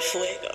fuego.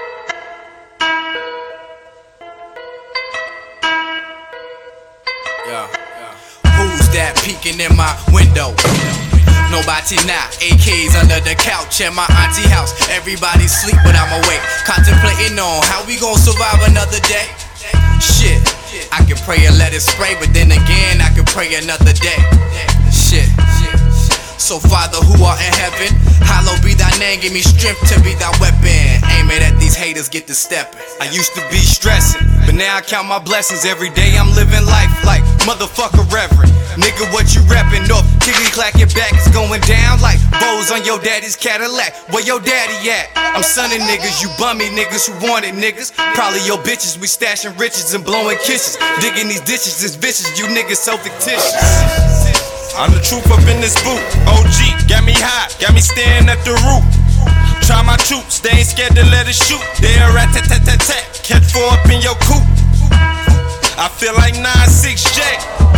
Yeah. Who's that peeking in my window? Nobody now, AKs under the couch at my auntie house. Everybody sleep but I'm awake, contemplating on how we gon' survive another day. Shit, I can pray and let it spray, but then again I can pray another day. Shit. So Father who art in heaven, hallowed be thy name, give me strength to be thy weapon. Aim it at these haters, get to stepping. I used to be stressing, but now I count my blessings. Every day I'm living life like motherfucker reverend. Nigga, what you reppin' off? Kickity clack, your back is going down like bows on your daddy's Cadillac. Where your daddy at? I'm sunning niggas, you bummy niggas who wanted niggas. Probably your bitches, we stashing riches and blowing kisses. Digging these ditches, is vicious, you niggas so fictitious. I'm the truth up in this booth. OG, got me high, got me staring at the roof. Try my troops, they ain't scared to let it shoot. They a rat-tat-tat-tat-tat, catch 4 up in your coop. I feel like 9-6 J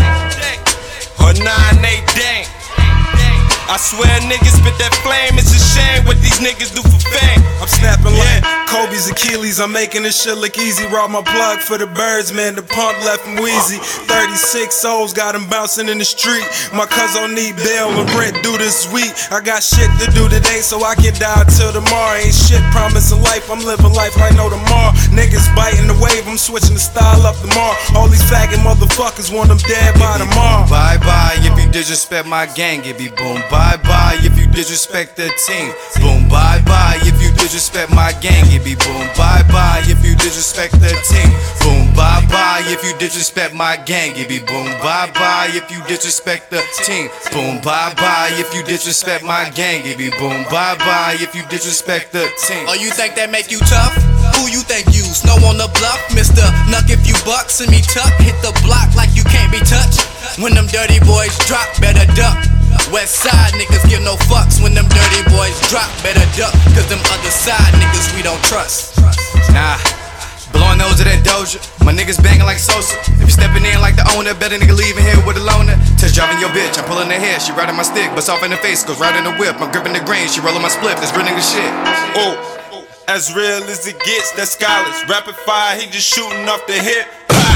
or 9-8 Dang. I swear niggas spit that flame, it's a shame what these niggas do for fame. I'm snapping like Kobe's Achilles, I'm making this shit look easy. Rob my plug for the birds, man, the pump left him wheezy. 36 souls got him bouncing in the street. My cousin need bail and rent due this week. I got shit to do today so I can die till tomorrow. Ain't shit promising life, I'm living life like no tomorrow. Niggas biting the wave, I'm switching the style up tomorrow. All these faggot motherfuckers want them dead by tomorrow. Bye bye if you disrespect my gang, it be boom. Bye bye if you disrespect the team. Boom, bye bye if you disrespect my gang, it be boom. Bye bye if you disrespect the team. Boom, bye bye if you disrespect my gang, it be boom. Bye bye if you disrespect the team. Boom, bye bye if you disrespect my gang, it be boom. Bye bye if you disrespect the team. Oh, you think that make you tough? Who you think you? Snow on the bluff? Mr. Nuck if you buck, send me tuck. Hit the block like you can't be touched. When them dirty boys drop, better duck. West side niggas give no fucks. When them dirty boys drop, better duck. Cause them other side niggas we don't trust. Nah, blowing nose of that Doja. My niggas banging like Sosa. If you stepping in like the owner, better nigga leaving here with a loner. Test driving your bitch, I'm pulling her hair. She riding my stick, bust off in the face, goes right in the whip. I'm gripping the grain, she rolling my split. That's real nigga shit. Oh, as real as it gets, that's scholars. Rapid fire, he just shooting off the hip.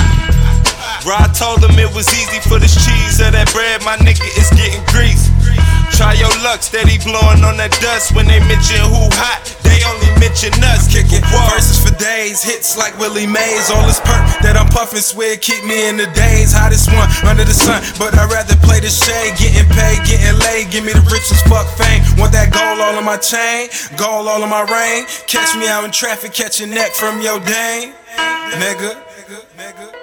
Rod told him it was easy for this cheese or that bread, my nigga is getting greased. Try your luck, steady blowing on that dust. When they mention who hot, they only mention us. Kicking verses for days, hits like Willie Mays. All this perk that I'm puffing, swear keep me in the days. Hottest one under the sun, but I'd rather play the shade. Getting paid, getting laid, give me the richest fuck fame. Want that gold all on my chain, gold all on my ring. Catch me out in traffic, catch your neck from your dame, nigga.